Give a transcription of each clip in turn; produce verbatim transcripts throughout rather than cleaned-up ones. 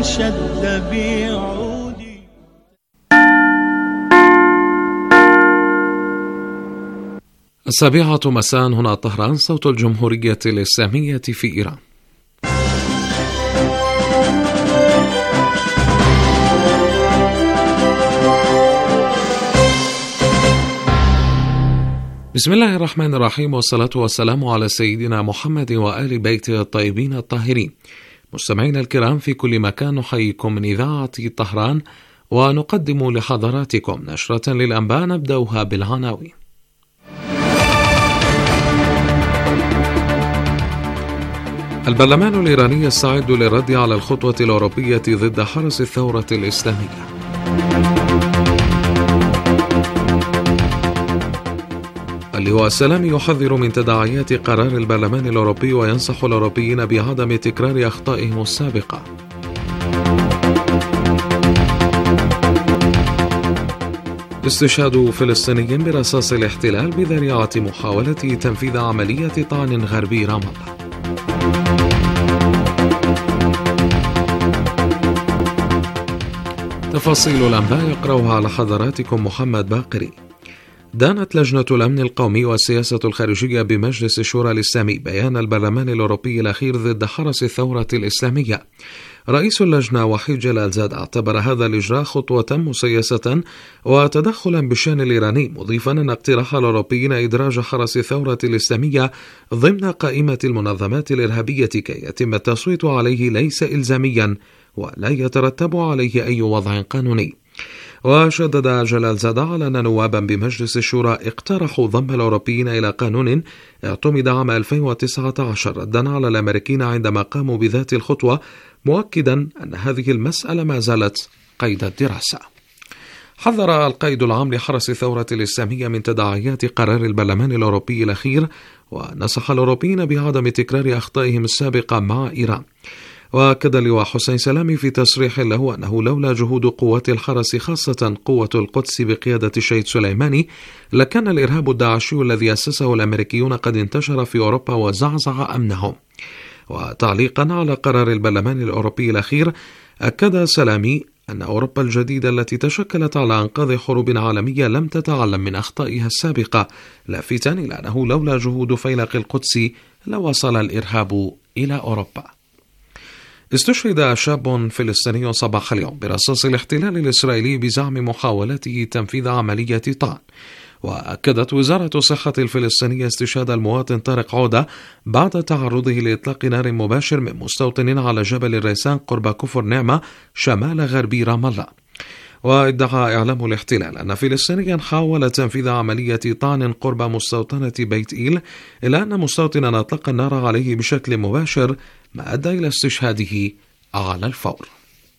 شد بعودي. السابعة مساء، هنا طهران، صوت الجمهورية الإسلامية في إيران. بسم الله الرحمن الرحيم، والصلاة والسلام على سيدنا محمد وآل بيته الطيبين الطاهرين. مستمعينا الكرام في كل مكان، نحييكم من إذاعة طهران ونقدم لحضراتكم نشرة للأنباء نبدأها بالعناوين. البرلمان الإيراني يستعد للرد على الخطوة الأوروبية ضد حرس الثورة الإسلامية. اللواء السلامي يحذر من تداعيات قرار البرلمان الأوروبي وينصح الأوروبيين بعدم تكرار أخطائهم السابقة. استشهاد فلسطيني برصاص الاحتلال بذريعة محاولة تنفيذ عملية طعن غربي رام الله. تفاصيل الأنباء يقرأها على حضراتكم محمد باقري. دانت لجنة الأمن القومي والسياسة الخارجية بمجلس الشورى الإسلامي بيان البرلمان الأوروبي الأخير ضد حرس الثورة الإسلامية. رئيس اللجنة وحيد جلال زاد اعتبر هذا الإجراء خطوة مسيسة وتدخلا بالشأن الإيراني، مضيفا أن اقتراح الأوروبيين إدراج حرس الثورة الإسلامية ضمن قائمة المنظمات الإرهابية كي يتم التصويت عليه ليس إلزاميا ولا يترتب عليه أي وضع قانوني. وشدد جلال زاد على أن نوابا بمجلس الشورى اقترحوا ضم الأوروبيين إلى قانون اعتمد عام ألفين وتسعة عشر ردا على الأمريكيين عندما قاموا بذات الخطوة، مؤكدا أن هذه المسألة ما زالت قيد الدراسة. حذر القائد العام لحرس الثورة الإسلامية من تداعيات قرار البرلمان الأوروبي الأخير، ونصح الأوروبيين بعدم تكرار أخطائهم السابقة مع إيران. وأكد اللواء حسين سلامي في تصريح له أنه لولا جهود قوات الحرس خاصة قوة القدس بقيادة الشهيد سليماني لكان الإرهاب الداعشي الذي أسسه الأمريكيون قد انتشر في أوروبا وزعزع أمنهم. وتعليقا على قرار البرلمان الأوروبي الأخير، أكد سلامي أن أوروبا الجديدة التي تشكلت على أنقاض حروب عالمية لم تتعلم من أخطائها السابقة، لافتا إلى أنه لولا جهود فيلق القدس لوصل الإرهاب إلى أوروبا. استشهد شاب فلسطيني صباح اليوم برصاص الاحتلال الإسرائيلي بزعم محاولته تنفيذ عملية طعن. وأكدت وزارة الصحة الفلسطينية استشهاد المواطن طارق عودة بعد تعرضه لإطلاق نار مباشر من مستوطن على جبل الريسان قرب كفر نعمة شمال غربي رام الله. وادعى إعلام الاحتلال أن فلسطينيا حاول تنفيذ عملية طعن قرب مستوطنة بيت إيل، إلا أن مستوطنا أطلق النار عليه بشكل مباشر ما أدى إلى استشهاده على الفور.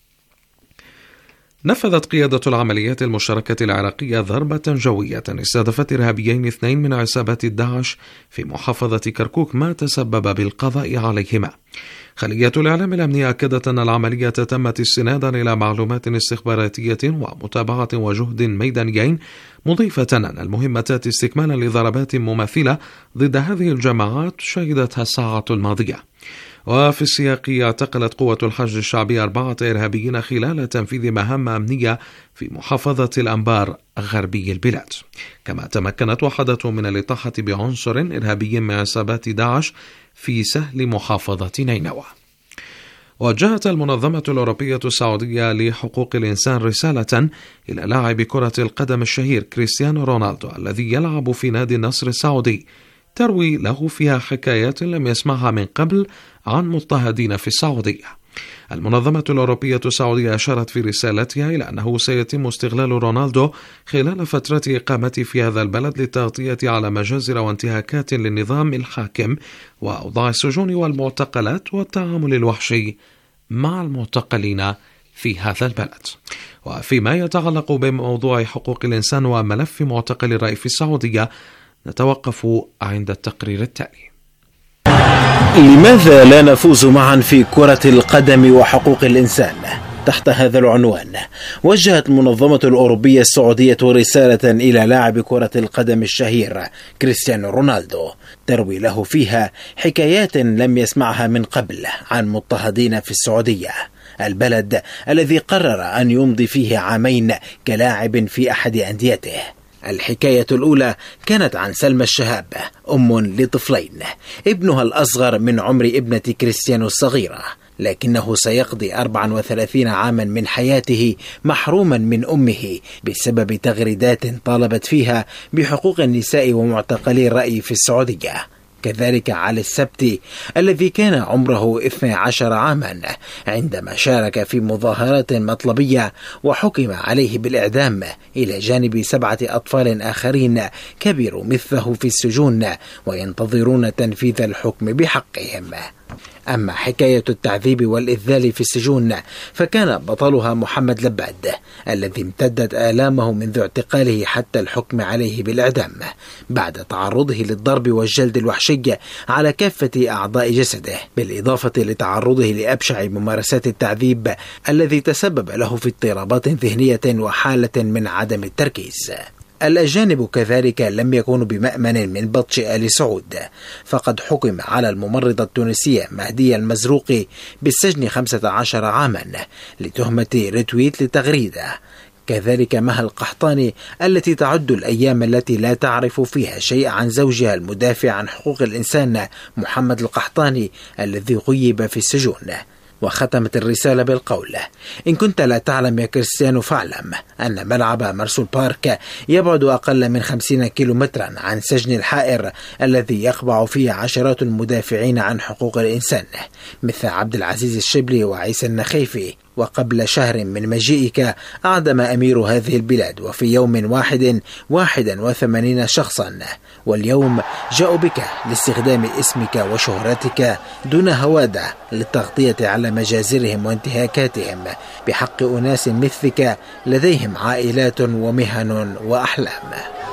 نفذت قيادة العمليات المشتركة العراقية ضربة جوية استهدفت إرهابيين اثنين من عصابات داعش في محافظة كركوك، ما تسبب بالقضاء عليهما. خلية الإعلام الأمنية أكدت أن العملية تمت استنادا إلى معلومات استخباراتية ومتابعة وجهد ميدانيين، مضيفة أن المهمة استكمالا لضربات مماثلة ضد هذه الجماعات شهدتها الساعة الماضية. وفي السياق اعتقلت قوة الحشد الشعبي أربعة إرهابيين خلال تنفيذ مهام أمنية في محافظة الأنبار غربي البلاد. كما تمكنت وحدة من الإطاحة بعنصر إرهابي من عصابات داعش في سهل محافظة نينوى. وجهت المنظمة الأوروبية السعودية لحقوق الإنسان رسالة إلى لاعب كرة القدم الشهير كريستيانو رونالدو الذي يلعب في نادي النصر السعودي، تروي له فيها حكايات لم يسمعها من قبل عن مضطهدين في السعودية. المنظمة الأوروبية السعودية أشارت في رسالتها إلى أنه سيتم استغلال رونالدو خلال فترة إقامته في هذا البلد للتغطية على مجازر وانتهاكات للنظام الحاكم وأوضاع السجون والمعتقلات والتعامل الوحشي مع المعتقلين في هذا البلد. وفيما يتعلق بموضوع حقوق الإنسان وملف معتقل الرأي في السعودية، نتوقف عند التقرير التالي. لماذا لا نفوز معا في كرة القدم وحقوق الإنسان؟ تحت هذا العنوان وجهت المنظمة الأوروبية السعودية رسالة إلى لاعب كرة القدم الشهير كريستيانو رونالدو، تروي له فيها حكايات لم يسمعها من قبل عن مضطهدين في السعودية. البلد الذي قرر أن يمضي فيه عامين كلاعب في أحد أنديته. الحكاية الأولى كانت عن سلمى الشهاب، أم لطفلين، ابنها الأصغر من عمر ابنة كريستيانو الصغيرة، لكنه سيقضي أربعا وثلاثين عاما من حياته محروما من أمه بسبب تغريدات طالبت فيها بحقوق النساء ومعتقلي الرأي في السعودية. كذلك علي السبتي الذي كان عمره اثني عشر عاما عندما شارك في مظاهرات مطلبية وحكم عليه بالإعدام، إلى جانب سبعة أطفال آخرين كبروا مثله في السجون وينتظرون تنفيذ الحكم بحقهم. أما حكاية التعذيب والإذلال في السجون فكان بطلها محمد لباد الذي امتدت آلامه منذ اعتقاله حتى الحكم عليه بالإعدام بعد تعرضه للضرب والجلد الوحشي على كافة أعضاء جسده، بالإضافة لتعرضه لأبشع ممارسات التعذيب الذي تسبب له في اضطرابات ذهنية وحالة من عدم التركيز. الأجانب كذلك لم يكونوا بمأمن من بطش آل سعود، فقد حكم على الممرضة التونسية مهدية المزروقي بالسجن خمسة عشر عاما لتهمة ريتويت لتغريدة. كذلك مها القحطاني التي تعد الأيام التي لا تعرف فيها شيء عن زوجها المدافع عن حقوق الإنسان محمد القحطاني الذي غيب في السجون. وختمت الرسالة بالقول: إن كنت لا تعلم يا كريستيانو فاعلم أن ملعب مارسول بارك يبعد أقل من خمسين كيلومترا عن سجن الحائر الذي يخضع فيه عشرات المدافعين عن حقوق الإنسان مثل عبد العزيز الشبلي وعيسى النخيفي. وقبل شهر من مجيئك أعدم أمير هذه البلاد وفي يوم واحد واحدا وثمانين شخصا، واليوم جاءوا بك لاستخدام اسمك وشهرتك دون هوادة للتغطية على مجازرهم وانتهاكاتهم بحق أناس مثلك لديهم عائلات ومهن وأحلام.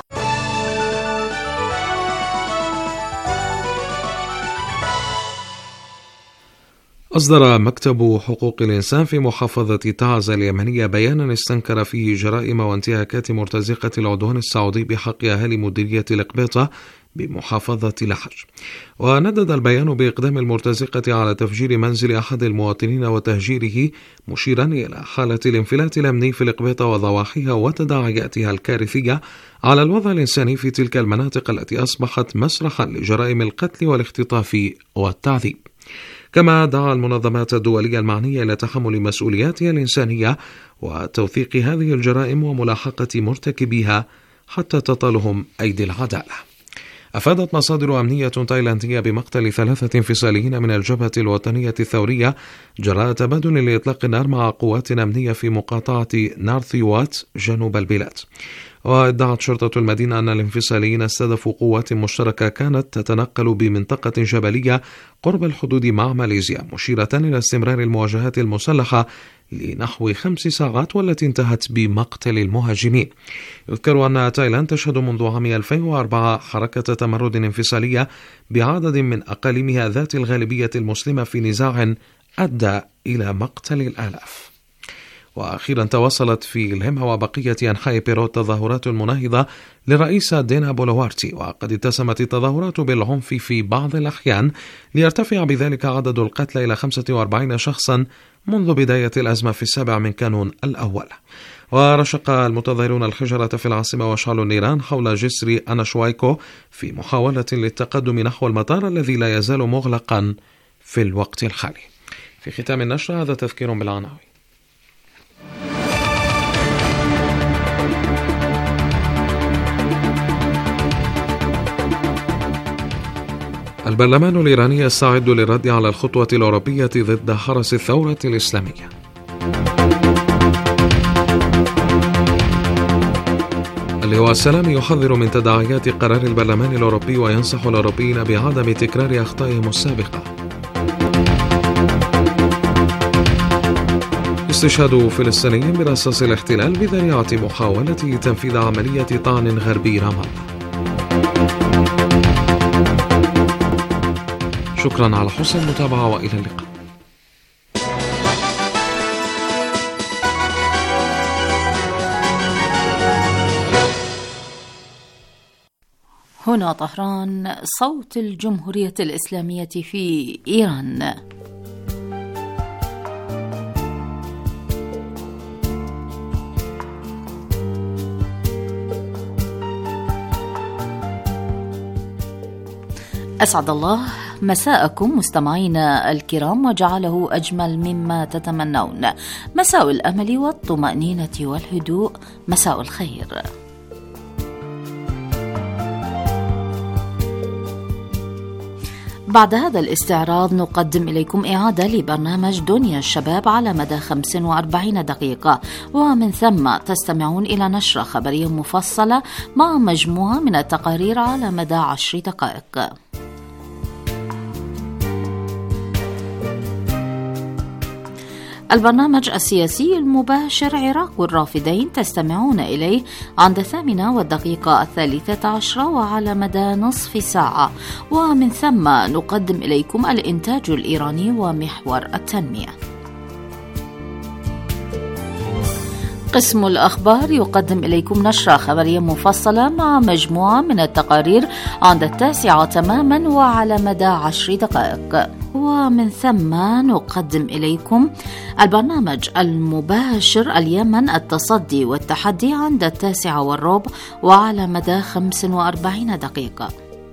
أصدر مكتب حقوق الإنسان في محافظة تعز اليمنية بيانا استنكر فيه جرائم وانتهاكات مرتزقة العدوان السعودي بحق أهالي مديرية القبيطة بمحافظة لحج. وندد البيان بإقدام المرتزقة على تفجير منزل أحد المواطنين وتهجيره، مشيرا إلى حالة الانفلات الأمني في القبيطة وضواحيها وتداعياتها الكارثية على الوضع الإنساني في تلك المناطق التي أصبحت مسرحا لجرائم القتل والاختطاف والتعذيب. كما دعا المنظمات الدولية المعنية إلى تحمل مسؤولياتها الإنسانية وتوثيق هذه الجرائم وملاحقة مرتكبيها حتى تطالهم أيدي العدالة. أفادت مصادر أمنية تايلاندية بمقتل ثلاثة انفصاليين من الجبهة الوطنية الثورية جراء تبادل لإطلاق النار مع قوات أمنية في مقاطعة نارثي وات جنوب البلاد. وادعت شرطة المدينة أن الانفصاليين استهدفوا قوات مشتركة كانت تتنقل بمنطقة جبلية قرب الحدود مع ماليزيا، مشيرة إلى استمرار المواجهات المسلحة لنحو خمس ساعات والتي انتهت بمقتل المهاجمين. يذكر أن تايلاند تشهد منذ عام ألفين وأربعة حركة تمرد انفصالية بعدد من أقاليمها ذات الغالبية المسلمة في نزاع أدى إلى مقتل الآلاف. وأخيرا تواصلت في الهمة وبقية أنحاء بيرو تظاهرات مناهضة للرئيس دينا بولوارتي، وقد اتسمت التظاهرات بالعنف في بعض الأحيان ليرتفع بذلك عدد القتلى إلى خمسة وأربعين شخصا منذ بداية الأزمة في السابع من كانون الأول. ورشق المتظاهرون الحجرة في العاصمة وشعلوا النيران حول جسر أناشوايكو في محاولة للتقدم نحو المطار الذي لا يزال مغلقا في الوقت الحالي. في ختام النشرة هذا تذكير بالعناوين. البرلمان الإيراني يستعد للرد على الخطوة الأوروبية ضد حرس الثورة الإسلامية. اللواء السلام يحذر من تداعيات قرار البرلمان الأوروبي وينصح الأوروبيين بعدم تكرار أخطائهم السابقة. استشهاد فلسطيني برصاص الاحتلال بذريعة محاولة تنفيذ عملية طعن غربي رام الله. شكرا على حسن المتابعة وإلى اللقاء. هنا طهران، صوت الجمهورية الإسلامية في إيران. أسعد الله مساءكم مستمعينا الكرام وجعله أجمل مما تتمنون. مساء الأمل والطمأنينة والهدوء، مساء الخير. بعد هذا الاستعراض نقدم إليكم إعادة لبرنامج دنيا الشباب على مدى خمس وأربعين دقيقة، ومن ثم تستمعون إلى نشرة خبرية مفصلة مع مجموعة من التقارير على مدى عشر دقائق. البرنامج السياسي المباشر عراق والرافدين تستمعون إليه عند الثامنة والدقيقة الثالثة عشرة وعلى مدى نصف ساعة، ومن ثم نقدم إليكم الإنتاج الإيراني ومحور التنمية. قسم الأخبار يقدم إليكم نشرة خبرية مفصلة مع مجموعة من التقارير عند التاسعة تماما وعلى مدى عشر دقائق، ومن ثم نقدم إليكم البرنامج المباشر اليمن التصدي والتحدي عند التاسعة والربع وعلى مدى خمس وأربعين دقيقة.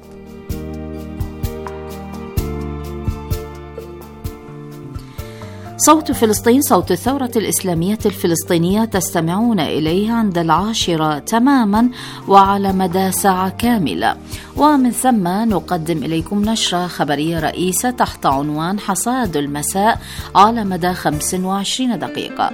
صوت فلسطين، صوت الثورة الإسلامية الفلسطينية تستمعون إليه عند العاشرة تماما وعلى مدى ساعة كاملة، ومن ثم نقدم إليكم نشرة خبرية رئيسة تحت عنوان حصاد المساء على مدى خمس وعشرين دقيقة.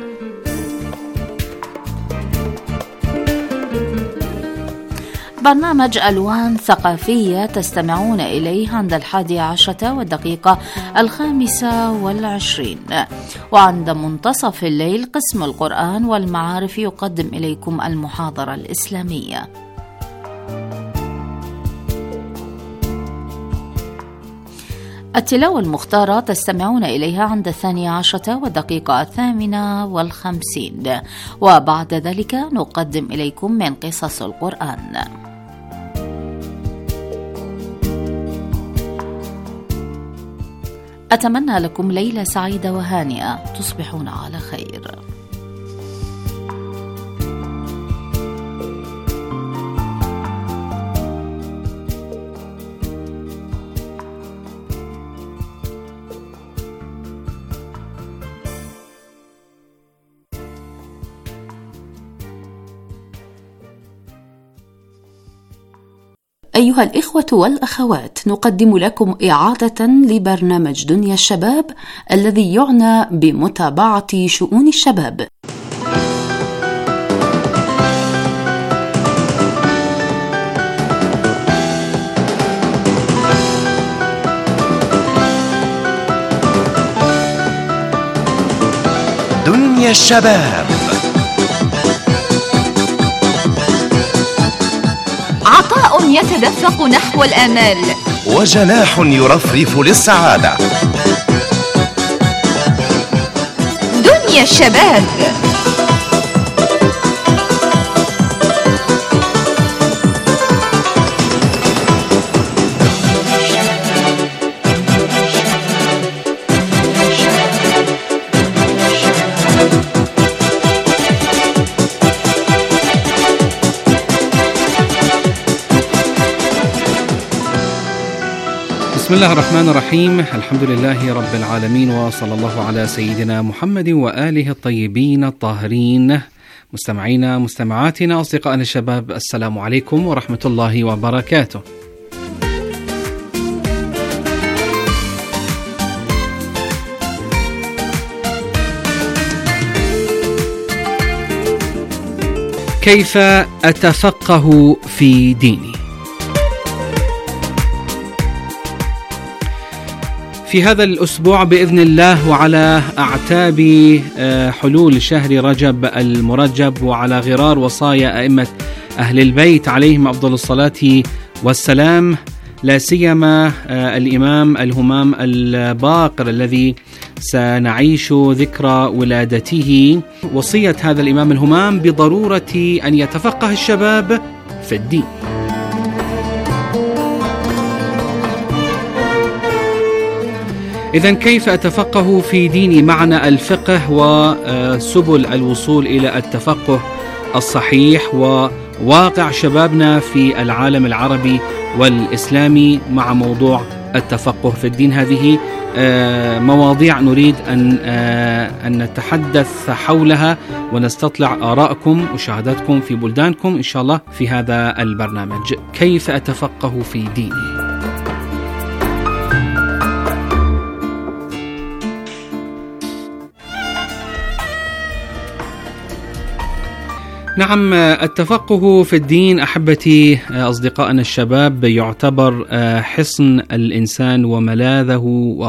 برنامج ألوان ثقافية تستمعون إليه عند الحادي عشرة والدقيقة الخامسة والعشرين، وعند منتصف الليل قسم القرآن والمعارف يقدم إليكم المحاضرة الإسلامية. التلاوة المختارة تستمعون إليها عند الثانية عشرة والدقيقة الثامنة والخمسين، وبعد ذلك نقدم إليكم من قصص القرآن. أتمنى لكم ليلة سعيدة وهانئة، تصبحون على خير. أيها الإخوة والأخوات، نقدم لكم إعادة لبرنامج دنيا الشباب الذي يعنى بمتابعة شؤون الشباب. دنيا الشباب، عطاء يتدفق نحو الآمال، وجناح يرفرف للسعادة. دنيا الشباب. بسم الله الرحمن الرحيم، الحمد لله رب العالمين، وصلى الله على سيدنا محمد وآله الطيبين الطاهرين. مستمعينا مستمعاتنا أصدقائنا الشباب، السلام عليكم ورحمة الله وبركاته. كيف أتفقه في ديني؟ في هذا الأسبوع بإذن الله، وعلى أعتاب حلول شهر رجب المرجب، وعلى غرار وصايا أئمة أهل البيت عليهم أفضل الصلاة والسلام، لا سيما الإمام الهمام الباقر الذي سنعيش ذكرى ولادته، وصية هذا الإمام الهمام بضرورة أن يتفقه الشباب في الدين. إذن كيف أتفقه في ديني؟ معنى الفقه وسبل الوصول إلى التفقه الصحيح واقع شبابنا في العالم العربي والإسلامي مع موضوع التفقه في الدين. هذه مواضيع نريد أن أن نتحدث حولها ونستطلع آراءكم وشهاداتكم في بلدانكم إن شاء الله في هذا البرنامج. كيف أتفقه في ديني؟ نعم، التفقه في الدين أحبتي أصدقائنا الشباب يعتبر حصن الإنسان وملاذه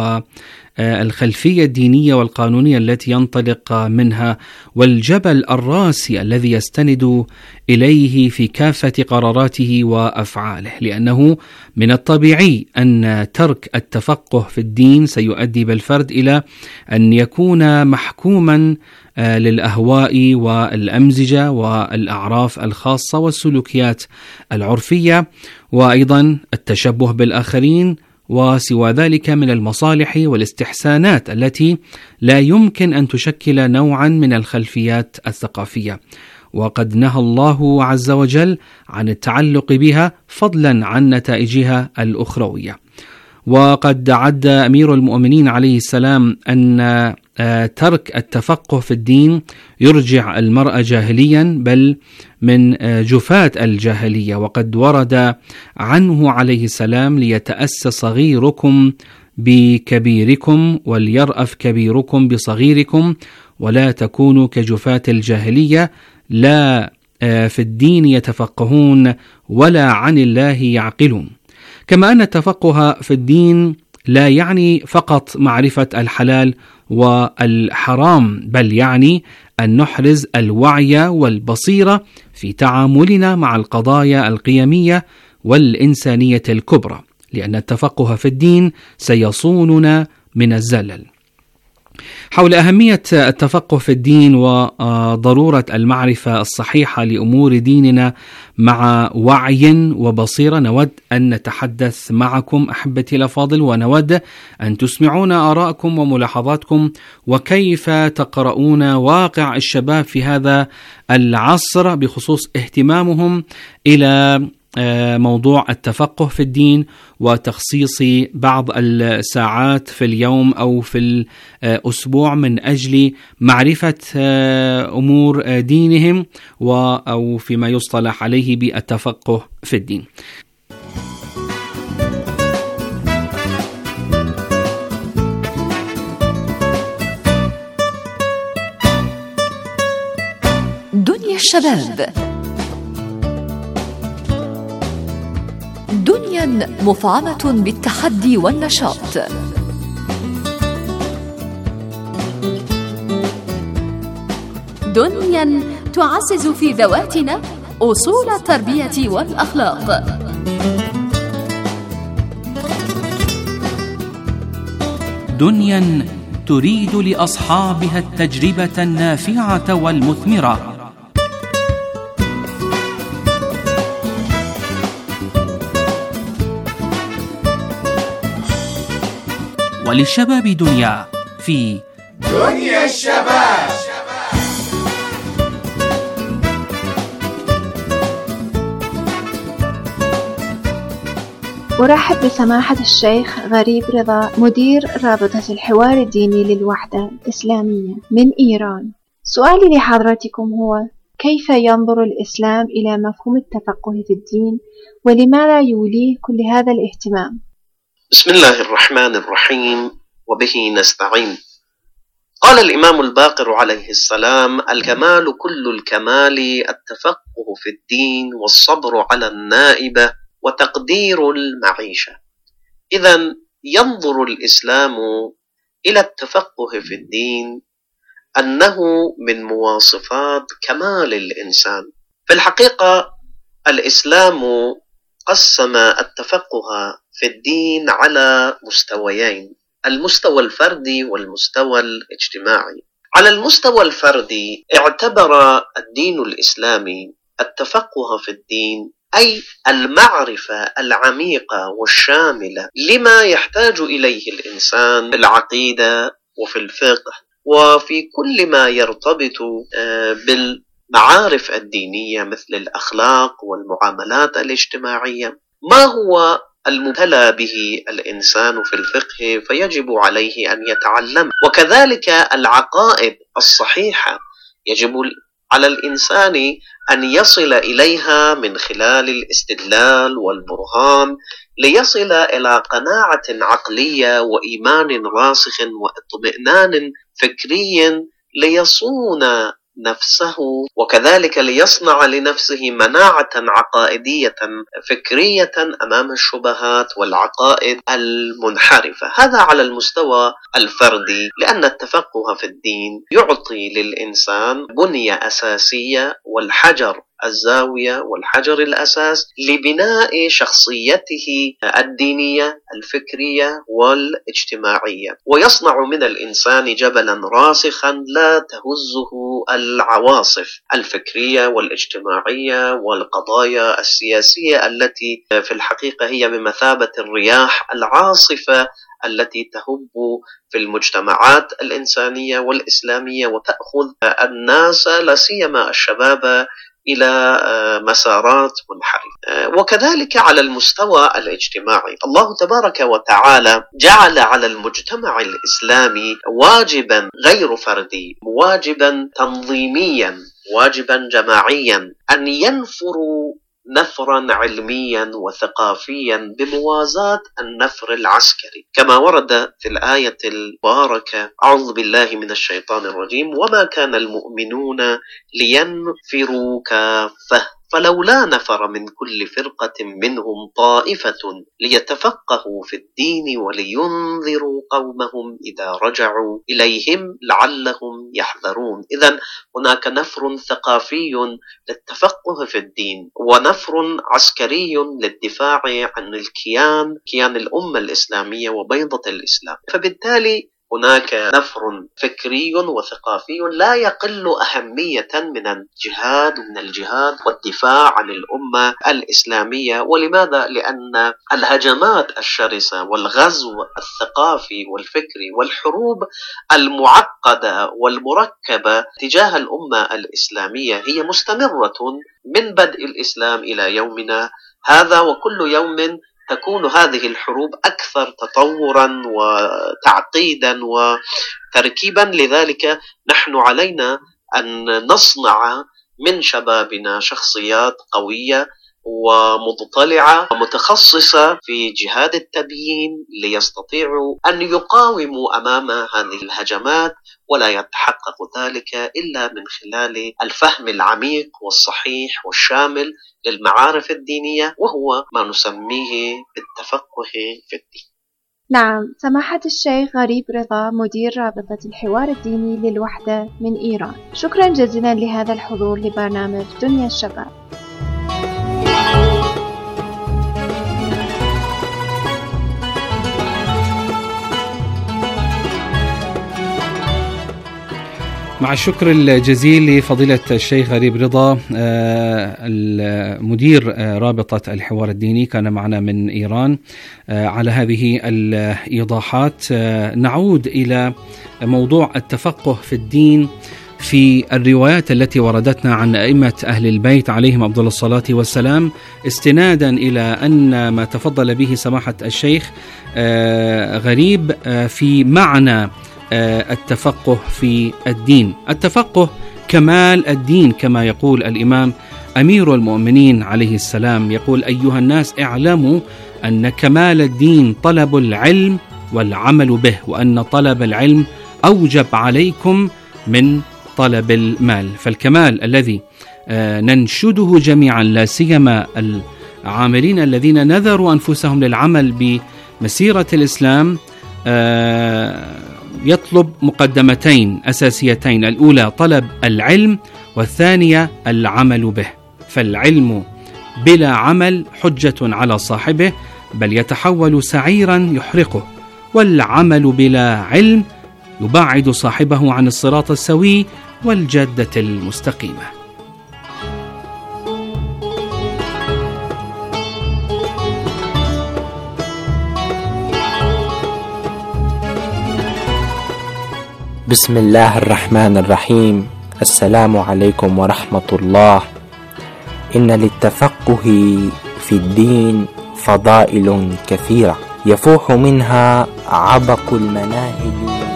والخلفية الدينية والقانونية التي ينطلق منها، والجبل الراسي الذي يستند إليه في كافة قراراته وأفعاله، لأنه من الطبيعي أن ترك التفقه في الدين سيؤدي بالفرد إلى أن يكون محكوما للأهواء والأمزجة والأعراف الخاصة والسلوكيات العرفية، وأيضا التشبه بالآخرين وسوى ذلك من المصالح والاستحسانات التي لا يمكن أن تشكل نوعا من الخلفيات الثقافية، وقد نهى الله عز وجل عن التعلق بها فضلا عن نتائجها الأخروية. وقد عد أمير المؤمنين عليه السلام أن ترك التفقه في الدين يرجع المرء جاهليا بل من جفاة الجاهلية، وقد ورد عنه عليه السلام: ليتأسى صغيركم بكبيركم وليرأف كبيركم بصغيركم ولا تكونوا كجفاة الجاهلية، لا في الدين يتفقهون ولا عن الله يعقلون. كما أن التفقه في الدين لا يعني فقط معرفة الحلال والحرام، بل يعني أن نحرز الوعي والبصيرة في تعاملنا مع القضايا القيمية والإنسانية الكبرى، لأن التفقه في الدين سيصوننا من الزلل. حول أهمية التفقه في الدين وضرورة المعرفة الصحيحة لأمور ديننا مع وعي وبصيرة نود أن نتحدث معكم أحبتي الأفاضل، ونود أن تسمعونا آراءكم وملاحظاتكم وكيف تقرؤون واقع الشباب في هذا العصر بخصوص اهتمامهم إلى موضوع التفقه في الدين وتخصيص بعض الساعات في اليوم أو في الأسبوع من أجل معرفة أمور دينهم أو فيما يصطلح عليه بالتفقه في الدين. دنيا الشباب، دنيا مفعمة بالتحدي والنشاط. دنيا تعزز في ذواتنا أصول التربية والأخلاق. دنيا تريد لأصحابها التجربة النافعة والمثمرة. وللشباب دنيا في دنيا الشباب. أرحب بسماحة الشيخ غريب رضا، مدير رابطة الحوار الديني للوحدة الإسلامية من إيران. سؤالي لحضرتكم هو: كيف ينظر الإسلام إلى مفهوم التفقه في الدين، ولماذا يوليه كل هذا الاهتمام؟ بسم الله الرحمن الرحيم، وبه نستعين. قال الإمام الباقر عليه السلام: الكمال كل الكمال التفقه في الدين والصبر على النائبة وتقدير المعيشة. إذن ينظر الإسلام إلى التفقه في الدين أنه من مواصفات كمال الإنسان. في الحقيقة الإسلام قسم التفقه في الدين على مستويين: المستوى الفردي والمستوى الاجتماعي. على المستوى الفردي اعتبر الدين الإسلامي التفقه في الدين أي المعرفة العميقة والشاملة لما يحتاج إليه الإنسان في العقيدة وفي الفقه وفي كل ما يرتبط المعارف الدينية مثل الأخلاق والمعاملات الاجتماعية، ما هو المبتلى به الإنسان في الفقه فيجب عليه أن يتعلم، وكذلك العقائد الصحيحة يجب على الإنسان أن يصل إليها من خلال الاستدلال والبرهان ليصل إلى قناعة عقلية وإيمان راسخ واطمئنان فكري ليصون نفسه، وكذلك ليصنع لنفسه مناعة عقائدية فكرية أمام الشبهات والعقائد المنحرفة. هذا على المستوى الفردي، لأن التفقه في الدين يعطي للإنسان بنية أساسية والحجر الزاوية والحجر الأساس لبناء شخصيته الدينية الفكرية والاجتماعية، ويصنع من الإنسان جبلا راسخا لا تهزه العواصف الفكرية والاجتماعية والقضايا السياسية التي في الحقيقة هي بمثابة الرياح العاصفة التي تهب في المجتمعات الإنسانية والإسلامية وتأخذ الناس لا سيما الشباب إلى مسارات منحرفة. وكذلك على المستوى الاجتماعي الله تبارك وتعالى جعل على المجتمع الإسلامي واجبا غير فردي، واجبا تنظيميا، واجبا جماعيا، أن ينفروا نفرا علميا وثقافيا بموازاة النفر العسكري، كما ورد في الآية المباركة: أعوذ بالله من الشيطان الرجيم: وما كان المؤمنون لينفروا كافة فلولا نفر من كل فرقة منهم طائفة ليتفقهوا في الدين ولينذروا قومهم إذا رجعوا إليهم لعلهم يحذرون. إذن هناك نفر ثقافي للتفقه في الدين، ونفر عسكري للدفاع عن الكيان كيان الأمة الإسلامية وبيضة الإسلام. فبالتالي هناك نفر فكري وثقافي لا يقل أهمية من الجهاد من الجهاد والدفاع عن الأمة الإسلامية. ولماذا؟ لأن الهجمات الشرسة والغزو الثقافي والفكري والحروب المعقدة والمركبة تجاه الأمة الإسلامية هي مستمرة من بدء الإسلام إلى يومنا هذا، وكل يوم تكون هذه الحروب أكثر تطورا وتعقيدا وتركيبا. لذلك نحن علينا أن نصنع من شبابنا شخصيات قوية ومطلعة ومتخصصة في جهاد التبيين ليستطيعوا أن يقاوموا أمام هذه الهجمات، ولا يتحقق ذلك إلا من خلال الفهم العميق والصحيح والشامل للمعارف الدينية، وهو ما نسميه بالتفقه في الدين. نعم، سماحة الشيخ غريب رضا مدير رابطة الحوار الديني للوحدة من إيران، شكرا جزيلا لهذا الحضور لبرنامج دنيا الشباب. مع الشكر الجزيل لفضيلة الشيخ غريب رضا مدير رابطة الحوار الديني، كان معنا من إيران على هذه الإيضاحات. نعود إلى موضوع التفقه في الدين في الروايات التي وردتنا عن أئمة أهل البيت عليهم أفضل الصلاة والسلام، استنادا إلى أن ما تفضل به سماحة الشيخ غريب في معنى التفقه في الدين. التفقه كمال الدين، كما يقول الإمام أمير المؤمنين عليه السلام، يقول: أيها الناس اعلموا أن كمال الدين طلب العلم والعمل به، وأن طلب العلم أوجب عليكم من طلب المال. فالكمال الذي ننشده جميعا، لا سيما العاملين الذين نذروا أنفسهم للعمل بمسيرة الإسلام، يطلب مقدمتين أساسيتين: الأولى طلب العلم، والثانية العمل به. فالعلم بلا عمل حجة على صاحبه، بل يتحول سعيرا يحرقه، والعمل بلا علم يبعد صاحبه عن الصراط السوي والجادة المستقيمة. بسم الله الرحمن الرحيم. السلام عليكم ورحمة الله. إن للتفقه في الدين فضائل كثيرة يفوح منها عبق المناهج.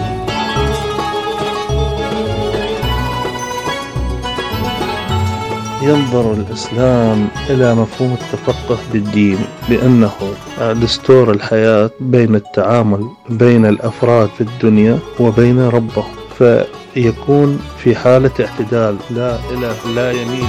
ينظر الإسلام إلى مفهوم التفقه بالدين بأنه دستور الحياة بين التعامل بين الأفراد في الدنيا وبين ربهم، فيكون في حالة اعتدال لا إله لا يميل.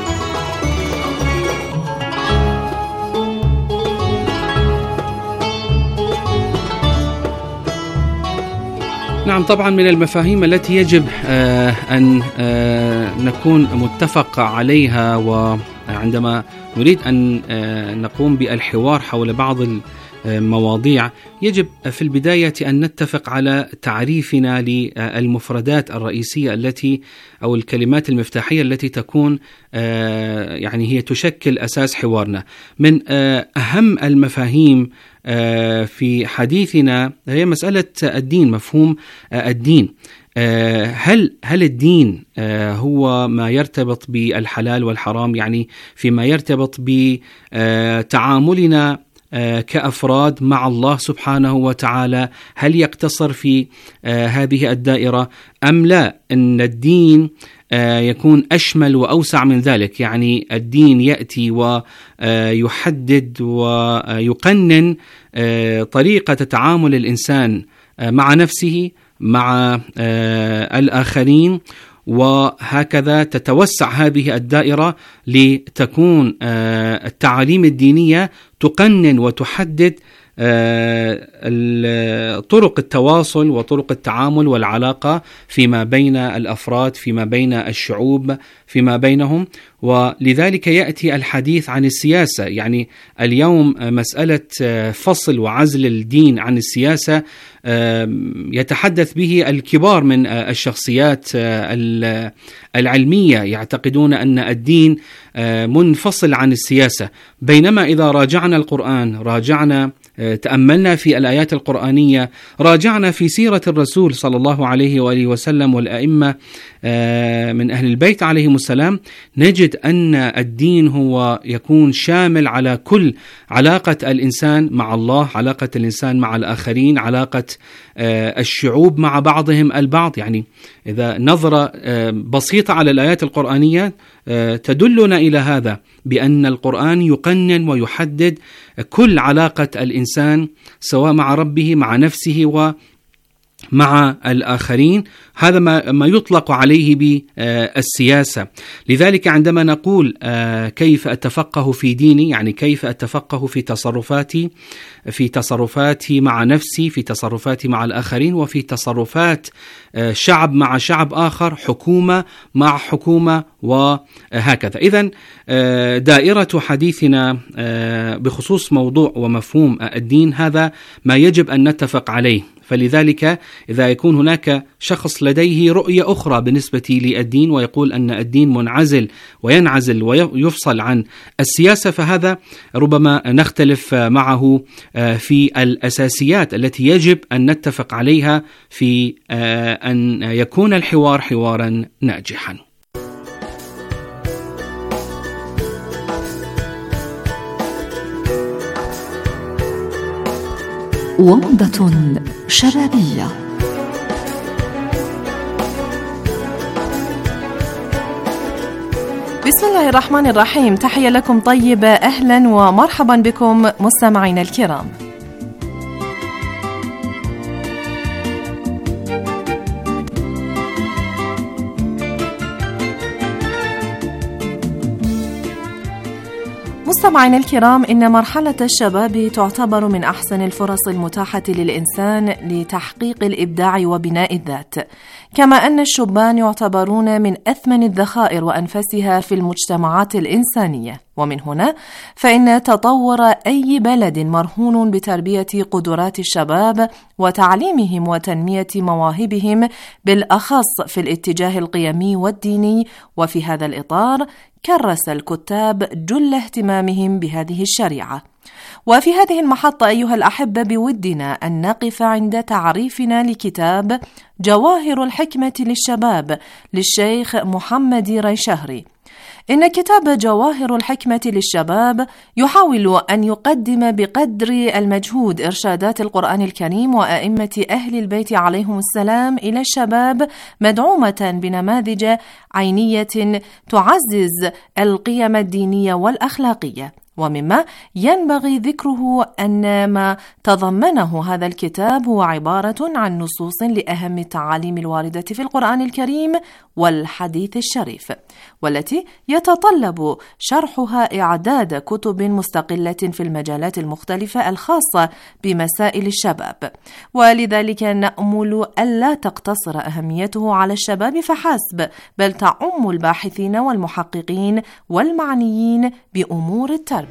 نعم، طبعا من المفاهيم التي يجب آه أن آه نكون متفق عليها، وعندما نريد أن آه نقوم بالحوار حول بعض المواضيع يجب في البداية أن نتفق على تعريفنا للمفردات الرئيسية التي أو الكلمات المفتاحية التي تكون آه يعني هي تشكل أساس حوارنا. من آه أهم المفاهيم في حديثنا هي مسألة الدين، مفهوم الدين. هل هل الدين هو ما يرتبط بالحلال والحرام، يعني فيما يرتبط بتعاملنا كأفراد مع الله سبحانه وتعالى؟ هل يقتصر في هذه الدائرة أم لا؟ إن الدين يكون أشمل وأوسع من ذلك، يعني الدين يأتي ويحدد ويقنن طريقة تعامل الإنسان مع نفسه مع الآخرين، وهكذا تتوسع هذه الدائرة لتكون التعاليم الدينية تقنن وتحدد طرق التواصل وطرق التعامل والعلاقة فيما بين الأفراد، فيما بين الشعوب، فيما بينهم. ولذلك يأتي الحديث عن السياسة. يعني اليوم مسألة فصل وعزل الدين عن السياسة يتحدث به الكبار من الشخصيات العلمية، يعتقدون أن الدين منفصل عن السياسة، بينما إذا راجعنا القرآن، راجعنا تأملنا في الآيات القرآنية، راجعنا في سيرة الرسول صلى الله عليه وآله وسلم والأئمة من أهل البيت عليهم السلام، نجد أن الدين هو يكون شامل على كل علاقة الإنسان مع الله، علاقة الإنسان مع الآخرين، علاقة الشعوب مع بعضهم البعض. يعني إذا نظرة بسيطة على الآيات القرآنية تدلنا إلى هذا، بأن القرآن يقنن ويحدد كل علاقة الإنسان سواء مع ربه، مع نفسه، ومع الآخرين. هذا ما ما يطلق عليه بالسياسة. لذلك عندما نقول كيف أتفقه في ديني، يعني كيف أتفقه في تصرفاتي، في تصرفاتي مع نفسي، في تصرفاتي مع الآخرين، وفي تصرفات شعب مع شعب آخر، حكومة مع حكومة، وهكذا. إذن دائرة حديثنا بخصوص موضوع ومفهوم الدين هذا ما يجب أن نتفق عليه. فلذلك إذا يكون هناك شخص لديه رؤية أخرى بالنسبة للدين ويقول أن الدين منعزل وينعزل ويفصل عن السياسة، فهذا ربما نختلف معه في الأساسيات التي يجب أن نتفق عليها في أن يكون الحوار حوارا ناجحا. ومضة شبابية. بسم الله الرحمن الرحيم. تحية لكم طيبة، أهلا ومرحبا بكم مستمعينا الكرام. مستمعينا الكرام، إن مرحلة الشباب تعتبر من أحسن الفرص المتاحة للإنسان لتحقيق الإبداع وبناء الذات، كما أن الشبان يعتبرون من أثمن الذخائر وأنفسها في المجتمعات الإنسانية. ومن هنا فإن تطور أي بلد مرهون بتربية قدرات الشباب وتعليمهم وتنمية مواهبهم، بالأخص في الاتجاه القيمي والديني. وفي هذا الإطار كرس الكتاب جل اهتمامهم بهذه الشريعة. وفي هذه المحطة أيها الأحبة بودنا أن نقف عند تعريفنا لكتاب جواهر الحكمة للشباب للشيخ محمد ريشهري. إن كتاب جواهر الحكمة للشباب يحاول أن يقدم بقدر المجهود إرشادات القرآن الكريم وأئمة أهل البيت عليهم السلام إلى الشباب، مدعومة بنماذج عينية تعزز القيم الدينية والأخلاقية. ومما ينبغي ذكره أن ما تضمنه هذا الكتاب هو عبارة عن نصوص لأهم التعاليم الواردة في القرآن الكريم والحديث الشريف، والتي يتطلب شرحها إعداد كتب مستقلة في المجالات المختلفة الخاصة بمسائل الشباب. ولذلك نأمل ألا تقتصر أهميته على الشباب فحسب، بل تعم الباحثين والمحققين والمعنيين بأمور التربية.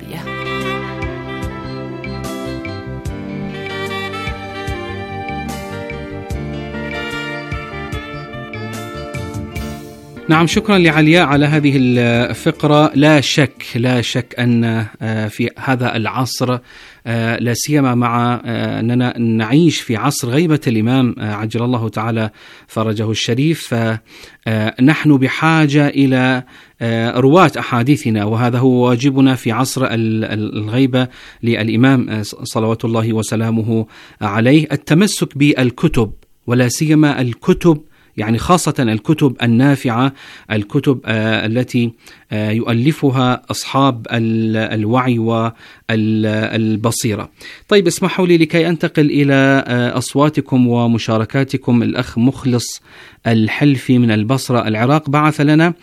نعم، شكرا لعلياء على هذه الفقرة. لا شك لا شك أن في هذا العصر، لا سيما مع أننا نعيش في عصر غيبة الإمام عجل الله تعالى فرجه الشريف، فنحن بحاجة إلى رواة أحاديثنا، وهذا هو واجبنا في عصر الغيبة للإمام صلوات الله وسلامه عليه، التمسك بالكتب، ولا سيما الكتب يعني خاصة الكتب النافعة، الكتب التي يؤلفها أصحاب الوعي والبصيرة. طيب، اسمحوا لي لكي أنتقل إلى أصواتكم ومشاركاتكم. الأخ مخلص الحلفي من البصرة العراق بعث لنا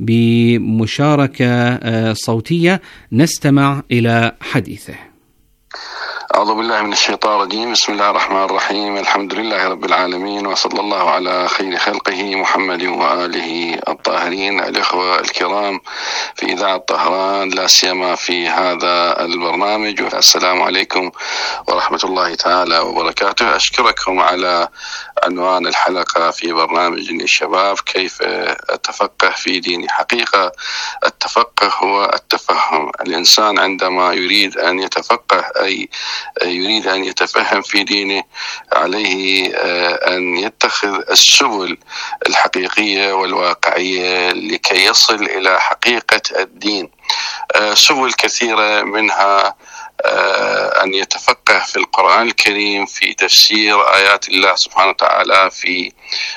بمشاركة صوتية، نستمع إلى حديثه. أعوذ بالله من الشيطان الرجيم. بسم الله الرحمن الرحيم. الحمد لله رب العالمين، وصلى الله على خير خلقه محمد وآله الطاهرين. الإخوة الكرام في إذاعة طهران، لا سيما في هذا البرنامج، السلام عليكم ورحمة الله تعالى وبركاته. أشكركم على عنوان الحلقة في برنامج الشباب، كيف أتفقه في ديني. حقيقة التفقه هو التفهم. الإنسان عندما يريد أن يتفقه أي يريد أن يتفهم في دينه، عليه أن يتخذ السبل الحقيقية والواقعية لكي يصل إلى حقيقة الدين. سبل كثيرة، منها أن يتفقه في القرآن الكريم، في تفسير آيات الله سبحانه وتعالى، في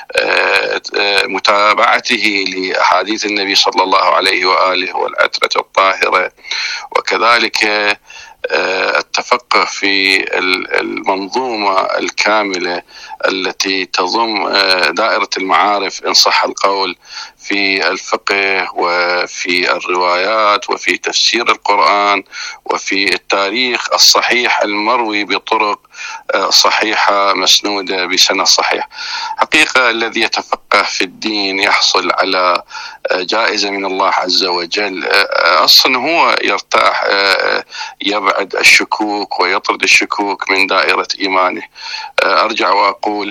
متابعته لأحاديث النبي صلى الله عليه وآله والعترة الطاهرة، وكذلك التفقه في المنظومة الكاملة التي تضم دائرة المعارف إن صح القول في الفقه وفي الروايات وفي تفسير القرآن وفي التاريخ الصحيح المروي بطرق صحيحة مسنودة بسند صحيح. حقيقة الذي يتفقه في الدين يحصل على جائزة من الله عز وجل. أصلا هو يرتاح، يبعد الشكوك ويطرد الشكوك من دائرة إيمانه. أرجع وأقول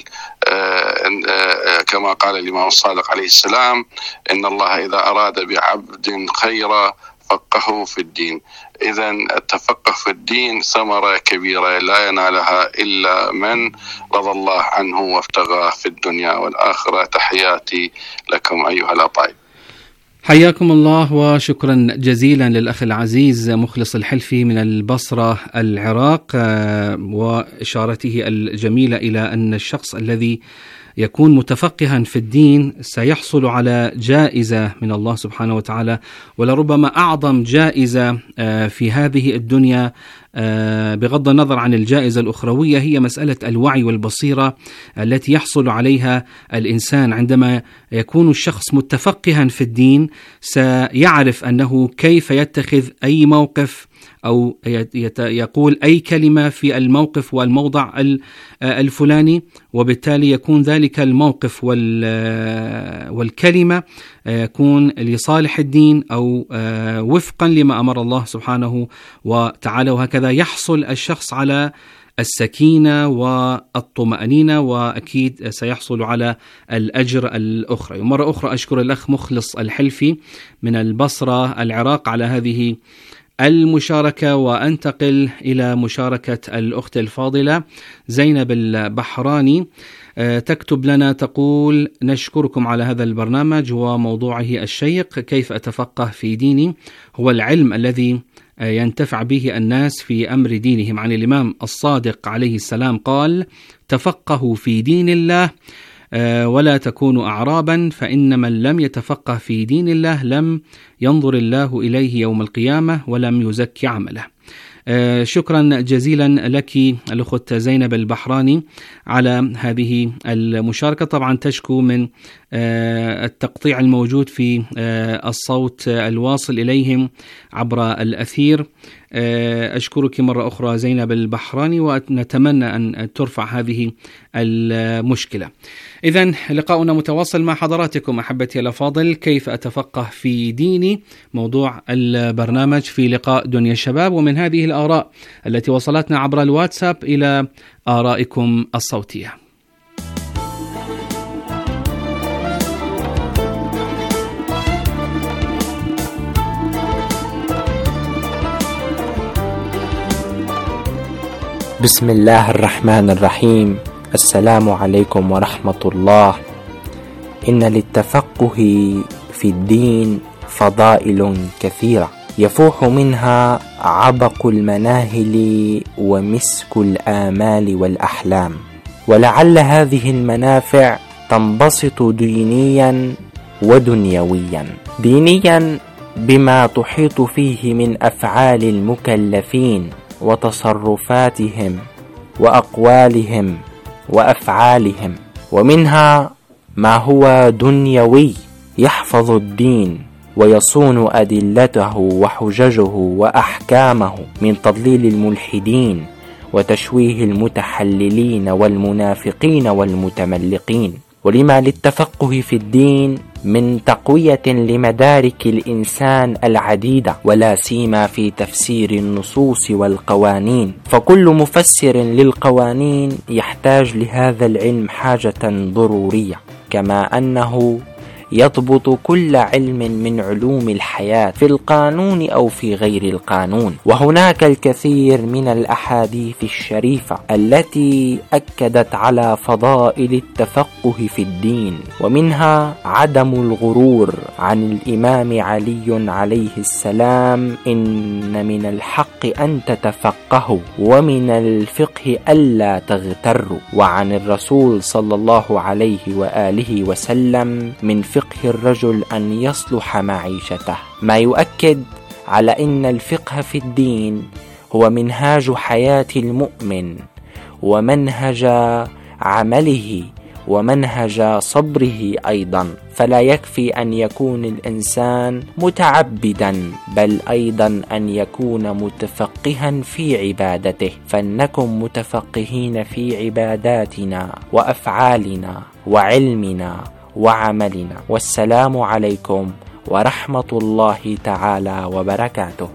كما قال الإمام الصادق عليه السلام: إن الله إذا أراد بعبد خيرا فقهه في الدين. إذا التفقه في الدين ثمرة كبيرة لا ينالها إلا من رضى الله عنه وابتغاه في الدنيا والآخرة. تحياتي لكم أيها الأطيب. حياكم الله، وشكرا جزيلا للأخ العزيز مخلص الحلفي من البصرة العراق، وإشارته الجميلة إلى أن الشخص الذي يكون متفقها في الدين سيحصل على جائزة من الله سبحانه وتعالى، ولربما أعظم جائزة في هذه الدنيا بغض النظر عن الجائزة الأخروية، هي مسألة الوعي والبصيرة التي يحصل عليها الإنسان عندما يكون الشخص متفقها في الدين. سيعرف أنه كيف يتخذ أي موقف أو يقول أي كلمة في الموقف والموضع الفلاني، وبالتالي يكون ذلك الموقف والكلمة يكون لصالح الدين أو وفقا لما أمر الله سبحانه وتعالى، وهكذا يحصل الشخص على السكينة والطمأنينة، وأكيد سيحصل على الأجر الأخرى. مرة أخرى أشكر الأخ مخلص الحلفي من البصرة العراق على هذه المشاركة، وأنتقل إلى مشاركة الأخت الفاضلة زينب البحراني. تكتب لنا تقول: نشكركم على هذا البرنامج وموضوعه الشيق. كيف أتفقه في ديني؟ هو العلم الذي ينتفع به الناس في أمر دينهم. عن الإمام الصادق عليه السلام قال: تفقهوا في دين الله ولا تكونوا أعرابا، فإن من لم يتفقه في دين الله لم ينظر الله إليه يوم القيامة ولم يزكي عمله. آه شكرا جزيلا لك الأخت زينب البحراني على هذه المشاركة. طبعا تشكو من آه التقطيع الموجود في آه الصوت الواصل إليهم عبر الأثير. آه أشكرك مرة أخرى زينب البحراني، ونتمنى أن ترفع هذه المشكلة. إذن لقاؤنا متواصل مع حضراتكم أحبتي الأفاضل. كيف أتفقه في ديني؟ موضوع البرنامج في لقاء دنيا الشباب، ومن هذه الآراء التي وصلتنا عبر الواتساب إلى آرائكم الصوتية. بسم الله الرحمن الرحيم. السلام عليكم ورحمة الله. إن للتفقه في الدين فضائل كثيرة، يفوح منها عبق المناهل ومسك الآمال والأحلام، ولعل هذه المنافع تنبسط دينيا ودنيويا. دينيا بما تحيط فيه من أفعال المكلفين وتصرفاتهم وأقوالهم وأفعالهم، ومنها ما هو دنيوي يحفظ الدين ويصون أدلته وحججه وأحكامه من تضليل الملحدين وتشويه المتحللين والمنافقين والمتملقين. ولما للتفقه في الدين من تقوية لمدارك الإنسان العديدة، ولا سيما في تفسير النصوص والقوانين، فكل مفسر للقوانين يحتاج لهذا العلم حاجة ضرورية، كما أنه يضبط كل علم من علوم الحياة في القانون أو في غير القانون. وهناك الكثير من الأحاديث الشريفة التي أكدت على فضائل التفقه في الدين، ومنها عدم الغرور عن الإمام علي عليه السلام: إن من الحق أن تتفقهوا ومن الفقه ألا تغتروا. وعن الرسول صلى الله عليه وآله وسلم: من فقه الرجل أن يصلح معيشته، ما يؤكد على أن الفقه في الدين هو منهاج حياة المؤمن ومنهج عمله ومنهج صبره أيضا. فلا يكفي أن يكون الإنسان متعبدا، بل أيضا أن يكون متفقها في عبادته، فلنكن متفقهين في عباداتنا وأفعالنا وعلمنا وعملنا. والسلام عليكم ورحمة الله تعالى وبركاته.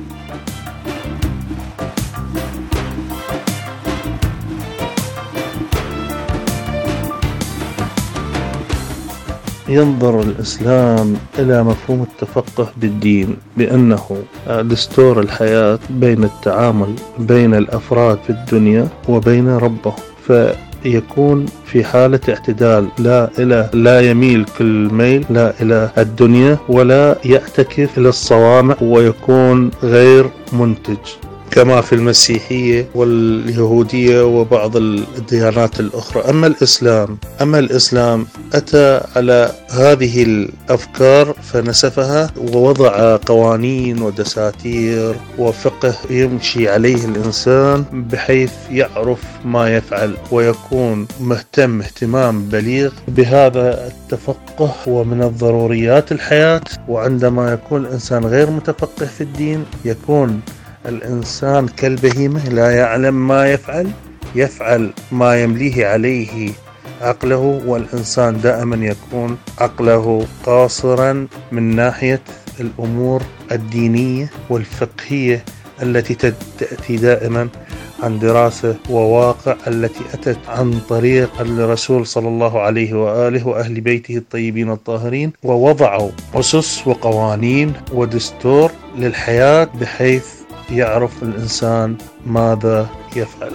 ينظر الإسلام إلى مفهوم التفقه بالدين بأنه دستور الحياة بين التعامل بين الأفراد في الدنيا وبين ربه، فيكون في حالة اعتدال، لا إلى لا يميل كل ميل لا إلى الدنيا ولا يعتكف إلى الصوامع، ويكون غير منتج كما في المسيحية واليهودية وبعض الديانات الأخرى. أما الإسلام أما الإسلام أتى على هذه الأفكار فنسفها ووضع قوانين ودساتير وفقه يمشي عليه الإنسان بحيث يعرف ما يفعل ويكون مهتم اهتمام بليغ بهذا التفقه، ومن الضروريات الحياة. وعندما يكون الإنسان غير متفقه في الدين يكون الإنسان كالبهيمة لا يعلم ما يفعل، يفعل ما يمليه عليه عقله، والإنسان دائما يكون عقله قاصرا من ناحية الأمور الدينية والفقهية التي تأتي دائما عن دراسة وواقع التي أتت عن طريق الرسول صلى الله عليه وآله وأهل بيته الطيبين الطاهرين، ووضعوا أسس وقوانين ودستور للحياة بحيث يعرف الإنسان ماذا يفعل.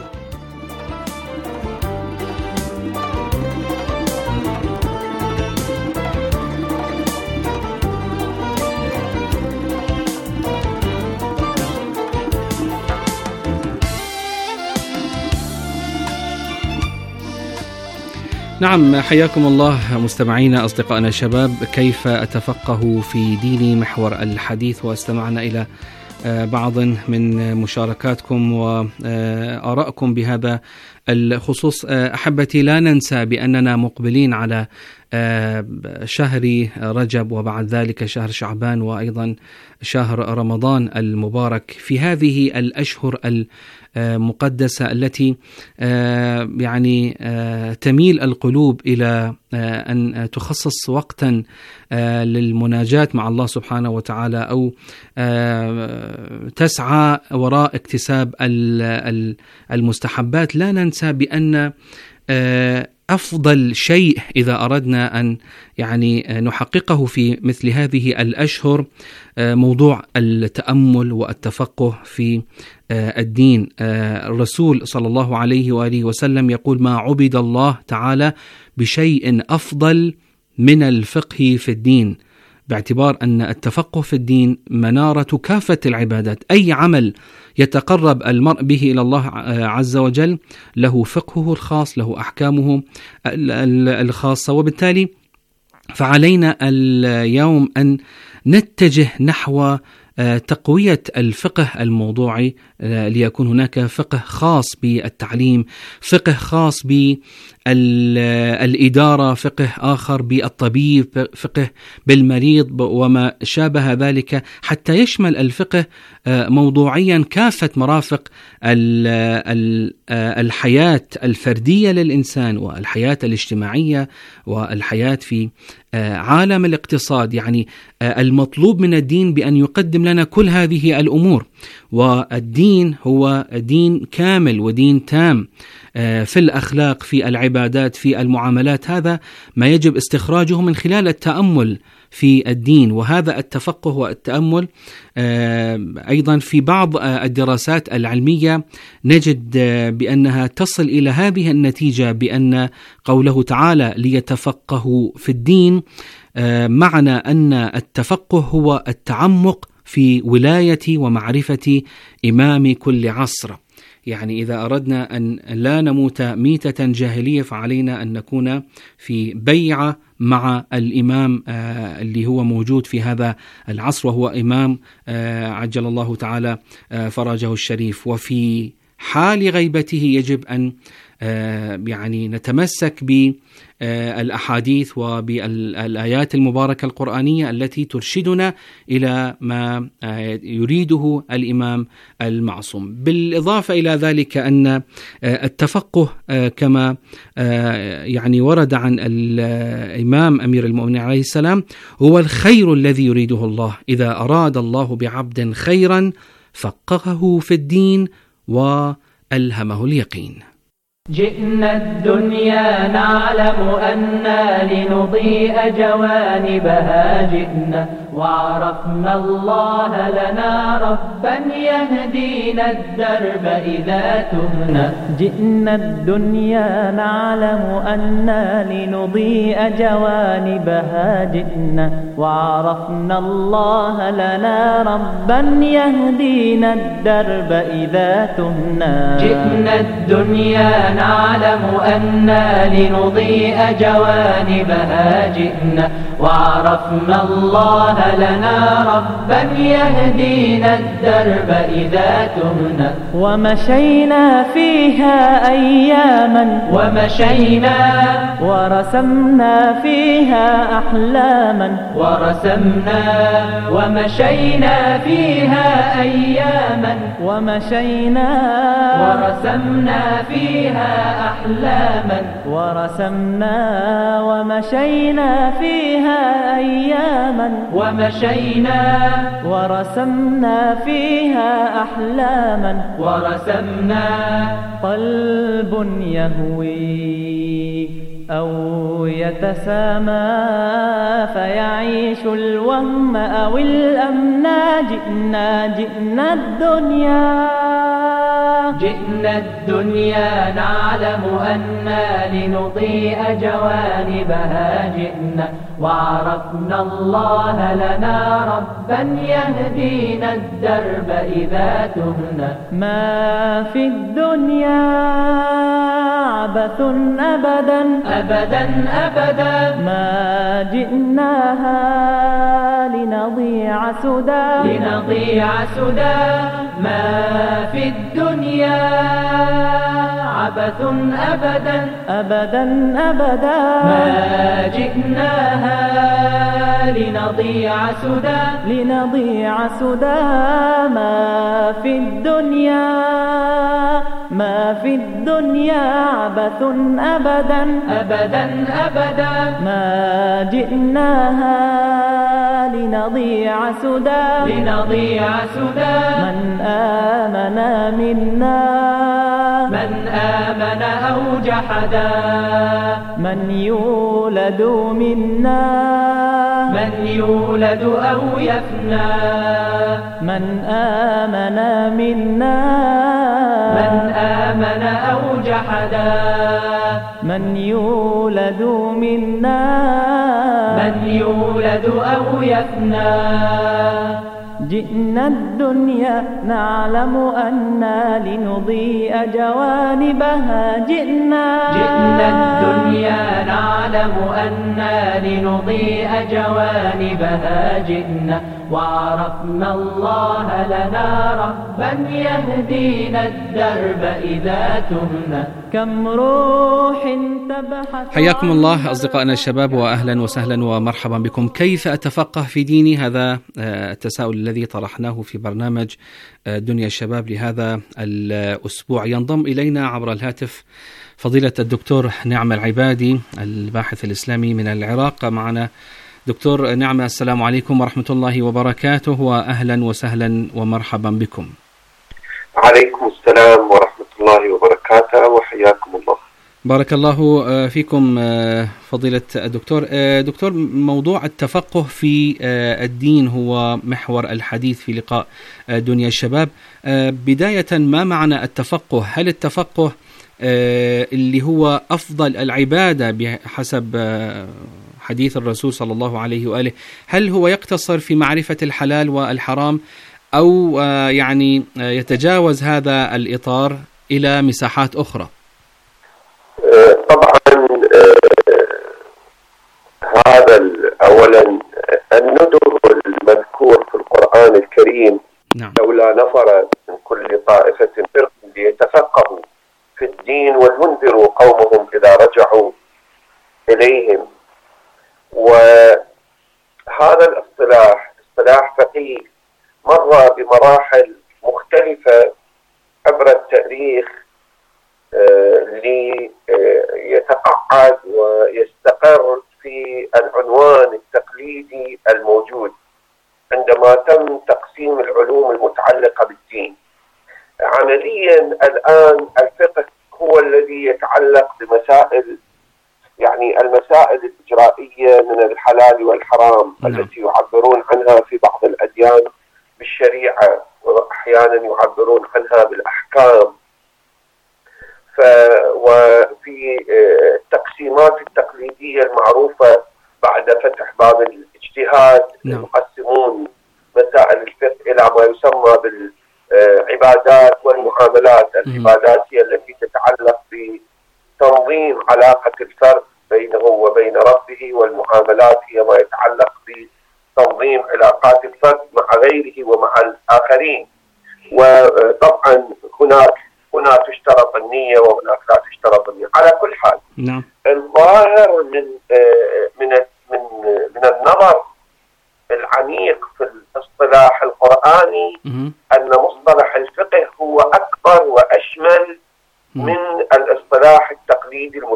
نعم، حياكم الله مستمعينا أصدقائنا الشباب. كيف أتفقه في ديني محور الحديث، واستمعنا إلى بعض من مشاركاتكم وآرائكم بهذا الخصوص. أحبتي، لا ننسى بأننا مقبلين على شهر رجب وبعد ذلك شهر شعبان وأيضا شهر رمضان المبارك. في هذه الأشهر المقدسة التي يعني تميل القلوب إلى أن تخصص وقتا للمناجاة مع الله سبحانه وتعالى، أو تسعى وراء اكتساب المستحبات، لا ننسى بأن أفضل شيء إذا أردنا أن يعني نحققه في مثل هذه الأشهر موضوع التأمل والتفقه في الدين. الرسول صلى الله عليه وآله وسلم يقول: ما عبد الله تعالى بشيء أفضل من الفقه في الدين، باعتبار أن التفقه في الدين منارة كافة العبادات. أي عمل يتقرب المرء به إلى الله عز وجل له فقهه الخاص، له أحكامه الخاصة، وبالتالي فعلينا اليوم أن نتجه نحو تقوية الفقه الموضوعي، ليكون هناك فقه خاص بالتعليم، فقه خاص بالإدارة، فقه آخر بالطبيب، فقه بالمريض وما شابه ذلك، حتى يشمل الفقه موضوعيا كافة مرافق الحياة الفردية للإنسان والحياة الاجتماعية والحياة في عالم الاقتصاد. يعني المطلوب من الدين بأن يقدم لنا كل هذه الأمور، والدين هو دين كامل ودين تام في الأخلاق، في العبادات، في المعاملات. هذا ما يجب استخراجه من خلال التأمل في الدين، وهذا التفقه والتأمل أيضا في بعض الدراسات العلمية نجد بأنها تصل إلى هذه النتيجة، بأن قوله تعالى ليتفقهوا في الدين معنى أن التفقه هو التعمق في ولاية ومعرفة إمام كل عصر. يعني إذا أردنا أن لا نموت ميتة جاهلية فعلينا أن نكون في بيعة مع الإمام اللي هو موجود في هذا العصر، وهو إمام عجل الله تعالى فرجه الشريف. وفي حال غيبته يجب أن يعني نتمسك بالأحاديث وبالآيات المباركة القرآنية التي ترشدنا إلى ما يريده الإمام المعصوم. بالإضافة إلى ذلك أن التفقه كما يعني ورد عن الإمام أمير المؤمنين عليه السلام هو الخير الذي يريده الله. إذا أراد الله بعبد خيرا فقهه في الدين وألهمه اليقين. جئنا الدنيا نعلم أننا لنضيء جوانبها، جئنا وعرفنا الله لنا ربا يهدينا الدرب إذا تهنا. جئنا الدنيا نعلم أننا لنضيء جوانبها، جئنا وعرفنا الله لنا ربا يهدينا الدرب إذا تهنا. جئنا الدنيا نعلم أننا لنضيء جوانبها، جئنا وعرفنا الله لنا ربا يهدينا الدرب إذا تهنا. ومشينا فيها أياما ومشينا ورسمنا فيها أحلاما ورسمنا ومشينا فيها أياما ومشينا ورسمنا فيها أحلاما ورسمنا ومشينا فيها أياما ومشينا ورسمنا فيها أحلاما ورسمنا قلب يهوي أو يتسامى فيعيش الوهم أو الأمنا جئنا جئنا الدنيا جئنا الدنيا نعلم أننا لنضيء جوانبها جئنا وعرفنا الله لنا ربا يهدينا الدرب إذا تهنا ما في الدنيا عبث أبدا أبدا أبدا ما جئناها لنضيع سدى لنضيع سدى ما في الدنيا عبث أبدا أبدا أبدا ما جئناها لنضيع سدى لنضيع سدى ما في الدنيا ما في الدنيا عبث أبدا أبدا أبدا ما جئناها لنضيع سدى لنضيع سدى من آمن منا من آمن أو جحدا من يولد منا من يولد أو يفنى من آمن منا من آمن أو جحدا من يولد منا من يولد أو يفنى جئنا الدنيا نعلم أننا لنضيء جوانبها جئنا جئنا الدنيا نعلم أننا لنضيء جوانبها جئنا وعرفنا الله لنا ربا يهدينا الدرب إذا تهنا كم روح تبحث. حياكم الله أصدقائنا الشباب وأهلا وسهلا ومرحبا بكم. كيف أتفقه في ديني؟ هذا التساؤل الذي طرحناه في برنامج دنيا الشباب لهذا الأسبوع. ينضم إلينا عبر الهاتف فضيلة الدكتور نعمة العبادي الباحث الإسلامي من العراق. معنا دكتور نعمة، السلام عليكم ورحمة الله وبركاته، وأهلا وسهلا ومرحبا بكم. عليكم السلام ورحمة الله وبركاته وحياكم الله. بارك الله فيكم فضيلة الدكتور. دكتور، موضوع التفقه في الدين هو محور الحديث في لقاء دنيا الشباب. بداية، ما معنى التفقه؟ هل التفقه اللي هو أفضل العبادة بحسب حديث الرسول صلى الله عليه وآله، هل هو يقتصر في معرفة الحلال والحرام، أو يعني يتجاوز هذا الإطار إلى مساحات أخرى؟ طبعا هذا أولا الندب المذكور في القرآن الكريم، نعم. لولا نفر من كل طائفة فرق ليتفقهوا في الدين ولينذروا قومهم إذا رجعوا إليهم. وهذا الاصطلاح اصطلاح فقيه مر بمراحل مختلفة عبر التاريخ ليتقعد ويستقر في العنوان التقليدي الموجود عندما تم تقسيم العلوم المتعلقة بالدين. عمليا الآن الفقه هو الذي يتعلق بمسائل، يعني المسائل الإجرائية من الحلال والحرام، نعم. التي يعبرون عنها في بعض الأديان بالشريعة، وأحيانا يعبرون عنها بالأحكام. ف وفي التقسيمات التقليدية المعروفة بعد فتح باب الاجتهاد، نعم. يقسمون مسائل الفقه إلى ما يسمى بالعبادات والمعاملات. العبادات هي التي تتعلق بتنظيم علاقة الفرد بينه وبين ربه، والمعاملات هي ما يتعلق بتنظيم علاقات الفرد مع غيره ومع الآخرين. وطبعا هناك هنا تشترط النية وهناك لا تشترط النية. على كل حال، نعم. الظاهر من من من من النظر العميق في الاصطلاح القرآني أن مصطلح الفقه هو أكبر وأشمل من الاصطلاح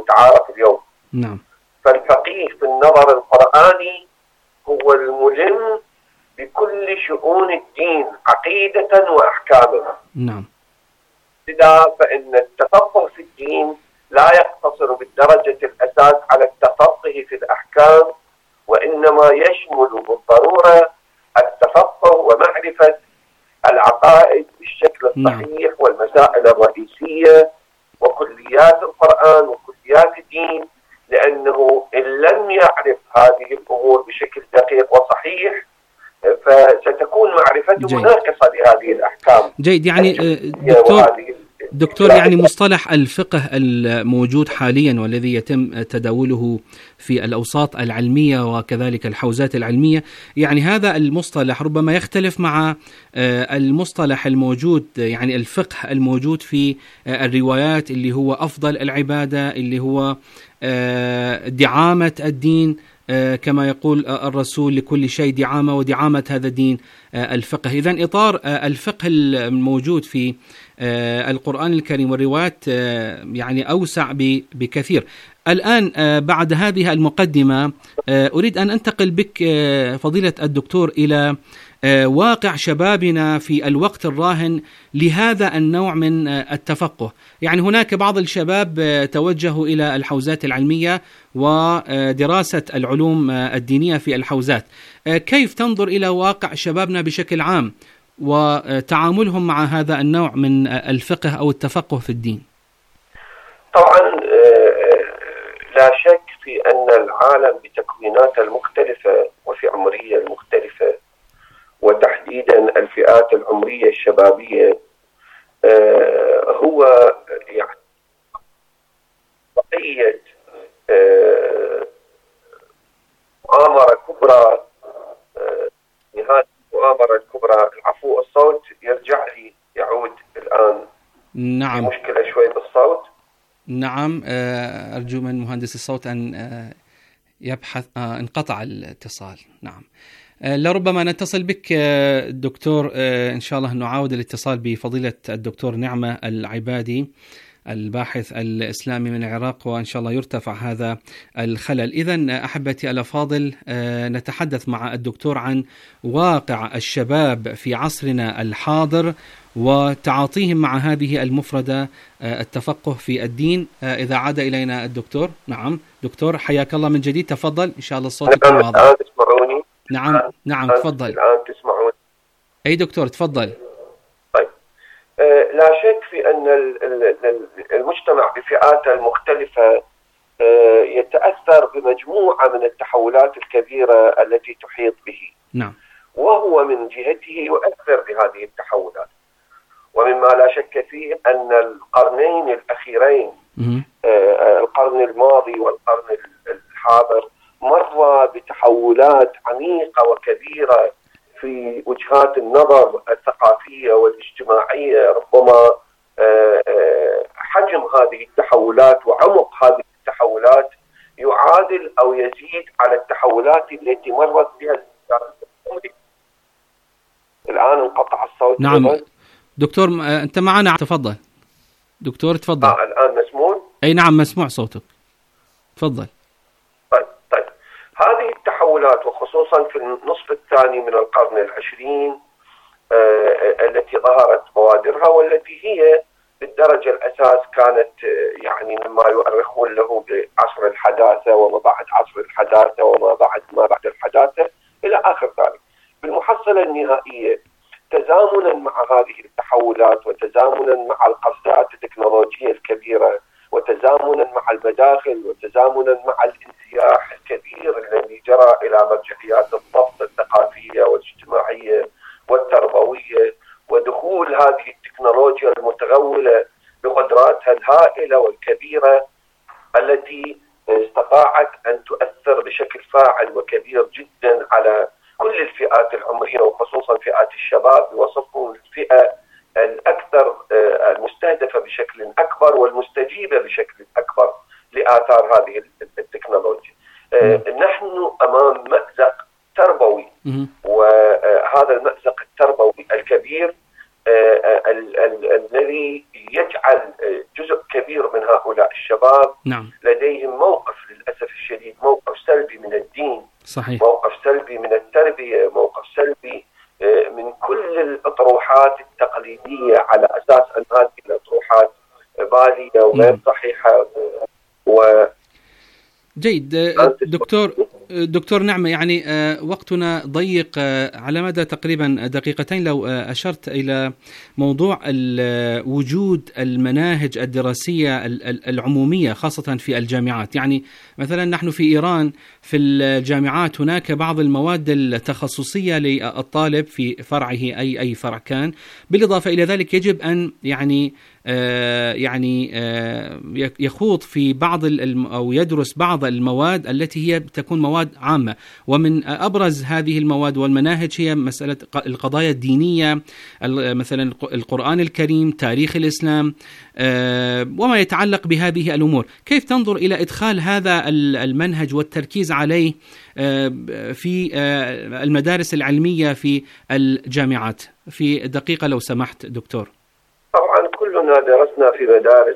المتعارف اليوم. نعم. فالفقيه في النظر القرآني هو الملم بكل شؤون الدين عقيدة وأحكاما. نعم. لذا فإن التفقه في الدين لا يقتصر بالدرجة الأساس على التفقه في الأحكام، وإنما يشمل بالضرورة التفقه ومعرفة العقائد بالشكل الصحيح. نعم. والمسائل الرئيسية وكليات القرآن وكليات الدين، لأنه إن لم يعرف هذه الأمور بشكل دقيق وصحيح فستكون معرفته ناقصة لهذه الأحكام. جيد. يعني دكتور دكتور يعني مصطلح الفقه الموجود حاليا والذي يتم تداوله في الأوساط العلمية وكذلك الحوزات العلمية، يعني هذا المصطلح ربما يختلف مع المصطلح الموجود، يعني الفقه الموجود في الروايات اللي هو أفضل العبادة، اللي هو دعامة الدين كما يقول الرسول لكل شيء دعامة، ودعامة هذا الدين الفقه. إذن إطار الفقه الموجود في القرآن الكريم والروايات يعني أوسع بكثير. الآن بعد هذه المقدمة أريد أن أنتقل بك فضيلة الدكتور إلى واقع شبابنا في الوقت الراهن لهذا النوع من التفقه. يعني هناك بعض الشباب توجهوا إلى الحوزات العلمية ودراسة العلوم الدينية في الحوزات. كيف تنظر إلى واقع شبابنا بشكل عام وتعاملهم مع هذا النوع من الفقه أو التفقه في الدين؟ طبعا لا شك في أن العالم بتكويناته المختلفة وفي عمرية المختلفة، وتحديدا الفئات العمرية الشبابية، هو يعني بقية مؤامرة كبرى. نهاية المؤامرة الكبرى، العفو الصوت يرجع لي يعود الآن. نعم. مشكلة شوي بالصوت. نعم، أرجو من مهندس الصوت أن يبحث. انقطع الاتصال. نعم. لربما نتصل بك دكتور إن شاء الله، نعاود الاتصال بفضيلة الدكتور نعمة العبادي الباحث الإسلامي من العراق، وإن شاء الله يرتفع هذا الخلل. إذن أحبتي الأفاضل، نتحدث مع الدكتور عن واقع الشباب في عصرنا الحاضر وتعاطيهم مع هذه المفردة التفقه في الدين. إذا عاد إلينا الدكتور. نعم دكتور، حياك الله من جديد، تفضل إن شاء الله الصوت يكون واضح. الآن تسمعوني؟ نعم نعم تفضل. الآن تسمعون؟ أي دكتور تفضل. طيب، آه لا شك في أن المجتمع بفئاته المختلفة آه يتأثر بمجموعة من التحولات الكبيرة التي تحيط به. نعم. وهو من جهته يؤثر بهذه التحولات. ومما لا شك فيه أن القرنين الأخيرين، آه القرن الماضي والقرن الحاضر، مر بتحولات عميقة وكبيرة في وجهات النظر الثقافية والاجتماعية. ربما حجم هذه التحولات وعمق هذه التحولات يعادل أو يزيد على التحولات التي مرت بها. الآن انقطع الصوت. نعم بل. دكتور أنت معنا، تفضل دكتور تفضل. آه الآن مسموع؟ أي نعم مسموع صوتك، تفضل. هذه التحولات وخصوصا في النصف الثاني من القرن العشرين آه التي ظهرت بوادرها، والتي هي بالدرجة الأساس كانت آه يعني مما يؤرخون له بعصر الحداثة وما بعد عصر الحداثة وما بعد ما بعد الحداثة إلى آخر ذلك. بالمحصلة النهائية، تزامنا مع هذه التحولات وتزامنا مع القفزات التكنولوجية الكبيرة وتزامنا مع المداخل وتزامنا مع الانسياح الكبير الذي جرى إلى مرجعيات الضبط الثقافية والاجتماعية والتربوية، ودخول هذه التكنولوجيا المتغولة بقدراتها الهائلة والكبيرة التي استطاعت أن تؤثر بشكل فاعل وكبير جدا على كل الفئات العمرية، وخصوصا فئات الشباب بوصفهم الفئة الأكثر المستهدفة بشكل أكبر والمستجيبة بشكل أكبر لآثار هذه التكنولوجيا. نحن أمام مأزق تربوي، وهذا المأزق التربوي الكبير الذي يجعل جزء كبير من هؤلاء الشباب نعم. لديهم موقف للأسف الشديد، موقف سلبي من الدين، صحيح. موقف سلبي من التربية، موقف سلبي من كل الأطروحات التقليدية، على أساس أن هذه الأطروحات بالية وغير صحيحة. و جيد دكتور دكتور نعمة، يعني وقتنا ضيق، على مدى تقريبا دقيقتين لو أشرت إلى موضوع وجود المناهج الدراسية العمومية خاصة في الجامعات. يعني مثلا نحن في إيران في الجامعات هناك بعض المواد التخصصية للطالب في فرعه أي أي فرع كان، بالإضافة إلى ذلك يجب أن يعني آه يعني آه يخوض في بعض أو يدرس بعض المواد التي هي تكون مواد عامة، ومن أبرز هذه المواد والمناهج هي مسألة القضايا الدينية، مثلا القرآن الكريم، تاريخ الإسلام، آه وما يتعلق بهذه الأمور. كيف تنظر إلى إدخال هذا المنهج والتركيز عليه آه في آه المدارس العلمية في الجامعات؟ في دقيقة لو سمحت دكتور. طبعا كلنا درسنا في مدارس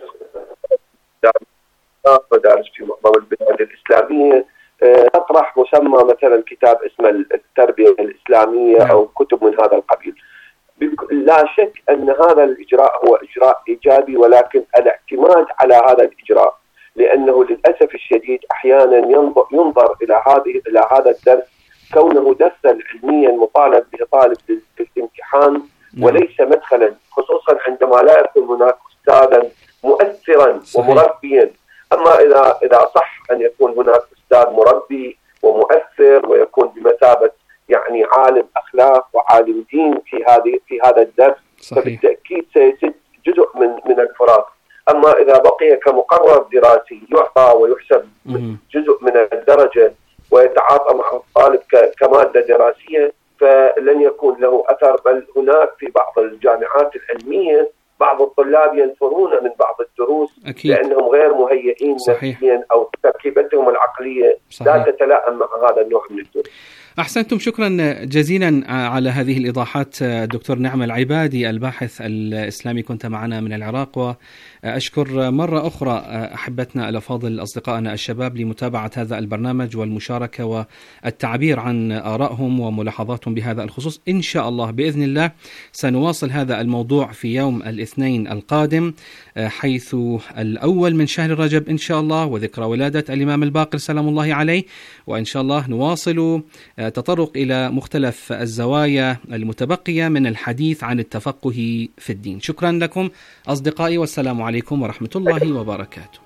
مدارس في معظم البلاد الإسلامية نطرح مسمى مثلا كتاب اسمه التربية الإسلامية أو كتب من هذا القبيل. لا شك أن هذا الإجراء هو إجراء إيجابي، ولكن الاعتماد على هذا الإجراء، لأنه للأسف الشديد أحيانا ينظر, ينظر إلى هذه إلى هذا الدرس كونه درسا علميا مطالب به طالب في الامتحان وليس مدخلا، خصوصا عندما لا يكون هناك أستاذا مؤثرا صحيح. ومربيا. أما إذا إذا صح أن يكون هناك أستاذ مربي ومؤثر ويكون بمثابة يعني عالم أخلاق وعالم دين في هذه في هذا الدرس صحيح. فبالتأكيد سيسد جزء من من الفراغ. أما إذا بقي كمقرر دراسي يعطى ويحسب جزء من الدرجة ويتعاطى مع الطالب كمادة دراسية، فلن يكون له أثر. بل هناك في بعض الجامعات العلمية بعض الطلاب ينفرون من بعض الدروس أكيد. لأنهم غير مهيئين نفسيا أو تركيبتهم العقلية صحيح. لا تتلائم مع هذا النوع من الدروس. أحسنتم، شكرا جزيلا على هذه الإيضاحات دكتور نعمة العبادي الباحث الإسلامي، كنت معنا من العراق. وأشكر مرة أخرى أحبتنا الأفاضل أصدقائنا الشباب لمتابعة هذا البرنامج والمشاركة والتعبير عن آرائهم وملاحظاتهم بهذا الخصوص. إن شاء الله بإذن الله سنواصل هذا الموضوع في يوم الاثنين القادم، حيث الأول من شهر رجب إن شاء الله، وذكرى ولادة الإمام الباقر سلام الله عليه. وإن شاء الله نواصل تطرق إلى مختلف الزوايا المتبقية من الحديث عن التفقه في الدين. شكرا لكم أصدقائي، والسلام عليكم ورحمة الله وبركاته.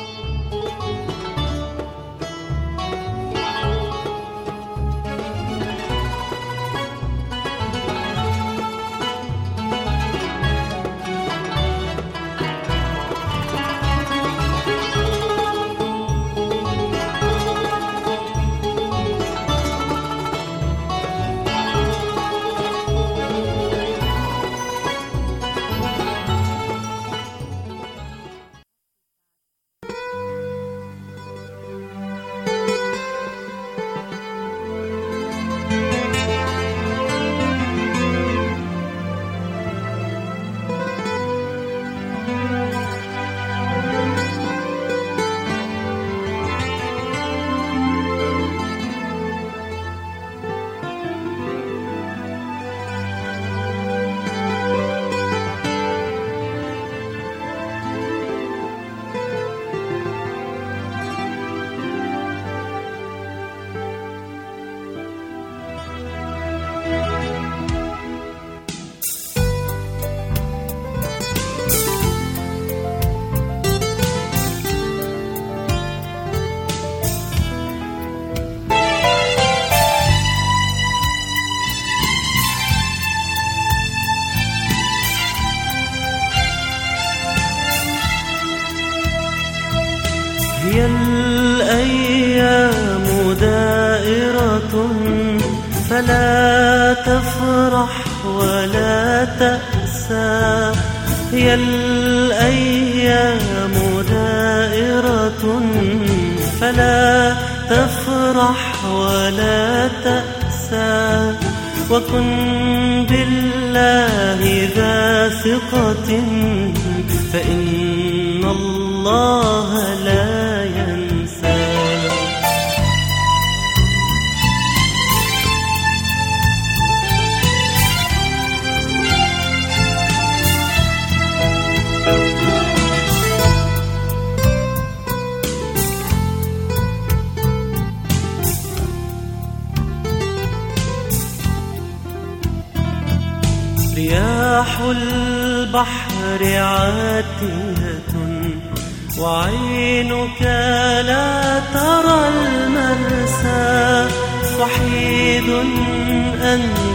هي الأيام دائرة فلا تفرح ولا تأسى. هي الأيام دائرة فلا تفرح ولا تأسى. وكن بالله ذا ثقة فإن الله لا ينسى. رياح البحر عاتية وعينك لا ترى المرسى، وحيد أنت